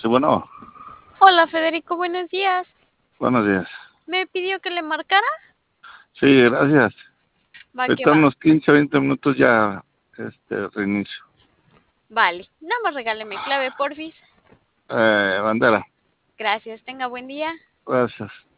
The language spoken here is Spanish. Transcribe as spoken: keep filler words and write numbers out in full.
Sí, bueno, Hola Federico, buenos días. buenos días. ¿Me pidió que le marcara? Sí, gracias. Va que Ahorita va. unos quince, veinte minutos ya este reinicio. Vale, nada más regáleme clave, porfis. Eh, bandera, Gracias, tenga buen día. gracias.